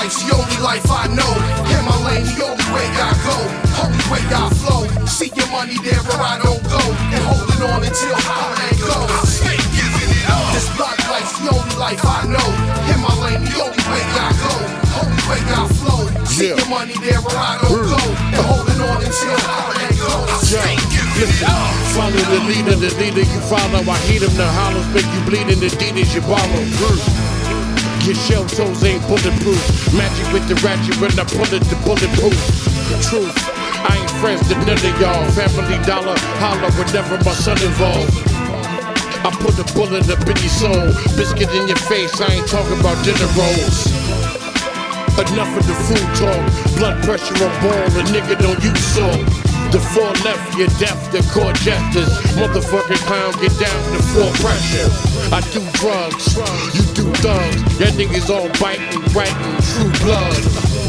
life's the only life I know. In my lane, the only way I go. Only way I flow. See your money there where I don't go. And holding on until holiday goes. Stay giving it up. This block life's the only life I know. In my lane, the only way I go. Only way I flow. See your money there where I don't go. And holding on until holiday goes. Stay giving it up. Follow the leader you follow. I heat him, the hollows make you bleed in the Adidas you borrow. Your shell toes ain't bulletproof. Magic with the ratchet when I pull it, the bulletproof. Truth, I ain't friends to none of y'all. Family dollar, holler whenever my son involved. I put a bullet up in your soul. Biscuit in your face, I ain't talking about dinner rolls. Enough of the food talk. Blood pressure on ball, a nigga don't use salt. The four left, you're deaf, the court gestures. Motherfucking clown, get down to full pressure. I do drugs, you do thugs. Y'all niggas all biting, writing, true blood.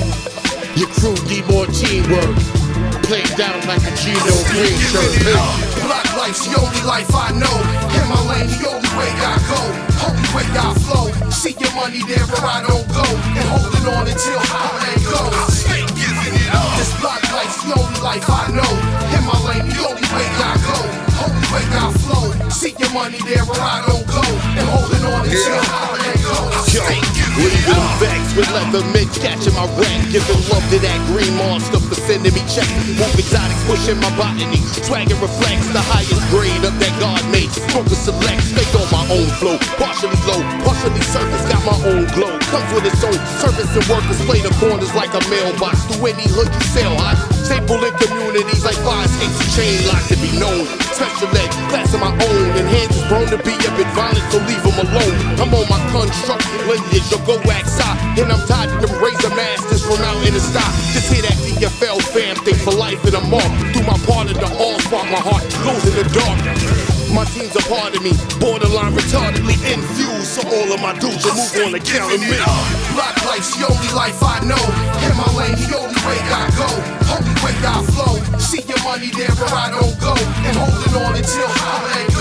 Your crew need more teamwork. Play down like a Gino Green shirt. Block life's the only life I know. In my lane, the only way I go. Only way I flow. See your money there where I don't go. And holding on until holiday goes. Stay giving it up. This block life's the only life I know. In my lane, the only way I go. Only way I flow. See your money there where I don't go. And holding on until holiday goes. Stay giving it up. Vex with leather mitts catching my rack. Giving love to that green monster for sending me checks. Move exotics, pushing my botany. Swagging reflects the highest grade of that God made. Smoker select, stay on my own flow. Partially low, partially surface, got my own glow. Comes with its own service and workers play the corners like a mailbox. Through any hood you sell hot. Staple in communities like fire escapes, chain lock to be known. Special ed, class of my own. And hands is prone to be a bit violent, so leave them alone. I'm on my construct lineage, you'll go outside. And I'm tired of them razor masters from out in the stock. Just hear that TFL fam thing for life and I'm off. Do my part of the all spark, my heart glows in the dark. My team's a part of me, borderline retardedly infused. So all of my dudes will move on account of me. Block life's the only life I know. In my lane, the only way I go. Only way I flow. See your money there where I don't go. And holding on until holiday